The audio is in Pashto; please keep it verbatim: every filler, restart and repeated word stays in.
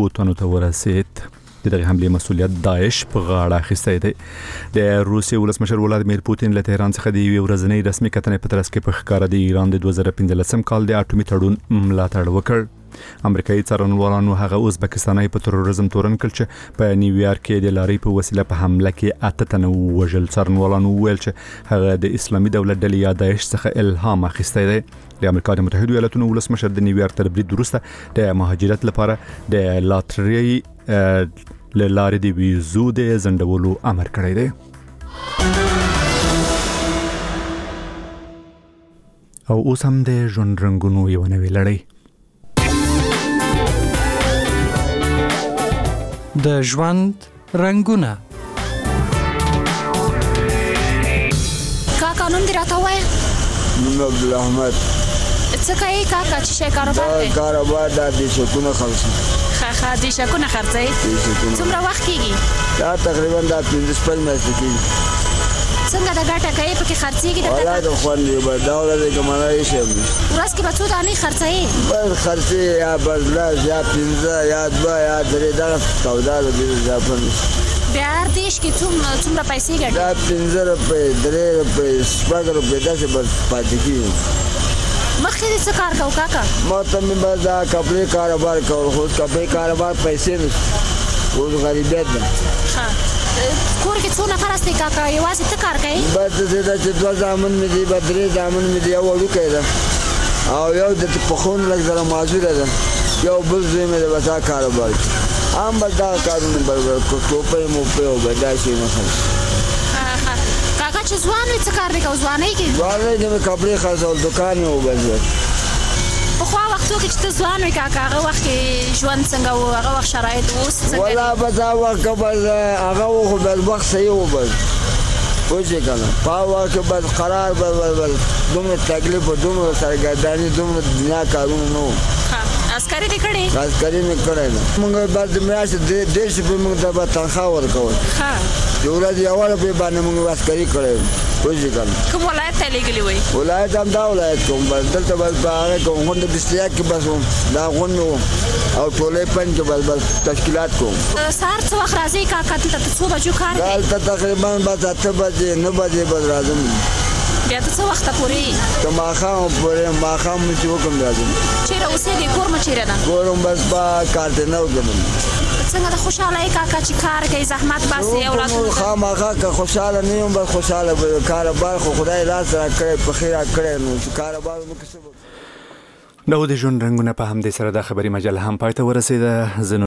دوو تنو ته ورسید. د دغه حملې مسؤلیت داعش په غاړه اخیستی دی. د روسیې ولسمشر ولادیمیر پوتین له تهران څخه د یوې ورځنۍ رسمي کتنې په ترڅ کې په ښکاره د ایران د دوه زره پنځلسم کال د اټومي تړون ملاتړ وکړ. امریکایي څارنوالانو هغه ازبکستاني په تروریزم تورن کړ چې په نیویارک کې د لارۍ په وسیله په حمله کې اته تنه وژل. څارنوالانو وویل چې هغه د اسلامي دولت ډلې یا داعش څخه الهام اخیستی دی. د امریکا د متحدو ایالاتونو ولسمشر د نیویارک تر برید وروسته د مهاجرت لپاره د لاترۍ له لارې د ویزو د ځنډولو امر کړی دی. او اوس هم د ژوند رنګونو یو نوې لړۍ. د ژوند رنګونه. کاکا نوم دې راته وایه؟ نوم عبدالاحمد. څه کوې کاکا؟ چې شی کاروبار دی؟ کاروبار دا دیشکونه خرڅوم. ښه ښه دیشکونه خرڅوې؟ څومره وخت کېږي؟ دا تقریبا دا پنځه شپږ میاشتې کېږي. څنګه د ګټه کوې پکې خرڅېږي؟ والله د خوند دی به دا ورځ که منه هېڅ شی هم ورځ کې به څو دانې خرڅوې؟ بس خرڅې یا بس لس یا پنځه یا دوه یا درې دغه سودا ده ډېر اضافه نشته. بیا هر دیش کې څومره پیسې ګټې؟ دا پنځه روپۍ درې روپۍ شپږ روپۍ داسې بس پاتې کېږي. مخکې دې څه کار کوو کاکا؟ ماته مې بس دا کپړې کاروبار کول خو اوس کپړې کاروبار پیسې نشته. اوس غریبیت ده. ښه کور کې څو نفر هستې کاکا؟ یوازې ته کار کوې؟ بس داسې ده چې دوه زامن مې دي به درې زامن مې دي. یو وړوکی ده او یو د پخون لږ ذره معذوره ده. یو بل زوی مې دی بس هغه کاروبار کوي. هم بس دغه کارونه برابر ټوپۍ موپۍ او به دا شی نه خرڅ. کاکا چې ځوان وې څه کار دې کوو ځوانۍ کې؟ ځوانۍ کې مې کپړې خرڅول دوکان مې وبس. پخوا وختو کې چې ته ځوان وې کاکا هغه وخت کې ژوند څنګه و؟ هغه وخت شرایط اوس څنګه دي؟ والله بس هغه وخت که بس هغه و خو بس وخت صحیح و بس پوه شوې که نه. په هغه وخت کې بس قرار بس بس بس دومره تکلیف و دومره سرګرداني دومره دنیا کارونه نه وو. عسکري دې کړې؟ عسکري مې کړی ده. مونږ بس د میاشتې دېرش روپۍ مونږ ته به تنخواه ورکول. د ورځې یوه روپۍ باندې مونږ عسکري کړی وو. پوه شوې که نه. کوم ولایت ته لېږلي وی؟ ولایت هم دا ولایت کوم بس دلته بس په هغې کې غونډه دستیاک کې بس وم دا غونډ مې وم او ټولۍ پنج کې بس بس تشکیلات کوم. سهار څه وخت راځې کاکا دلته؟ ته څو بجو کار کوې؟ دلته تقریبا بس اته بجې نه بجې بس راځم. بیا ته څه وخته پورې یې؟ که ماښام پورې ماښام مې چې وکړم راځم. چېرې اوسېږې؟ کور مو چېرې ده؟ کور هم بس په کارتنو کې ده. څنګه د خوشحاله یې کاکا چې کار کوي زحمت باسي اولادونو ته؟ خامخا که خوشحاله نه یم بس خوشحاله به کاروبار خو خدای راز راکړی پخې راکړی نو چې کاروبار وکړو څه به. دا و د ژوند رنګونه. په همدې سره دا خبري مجله هم پای ته ورسېده. زه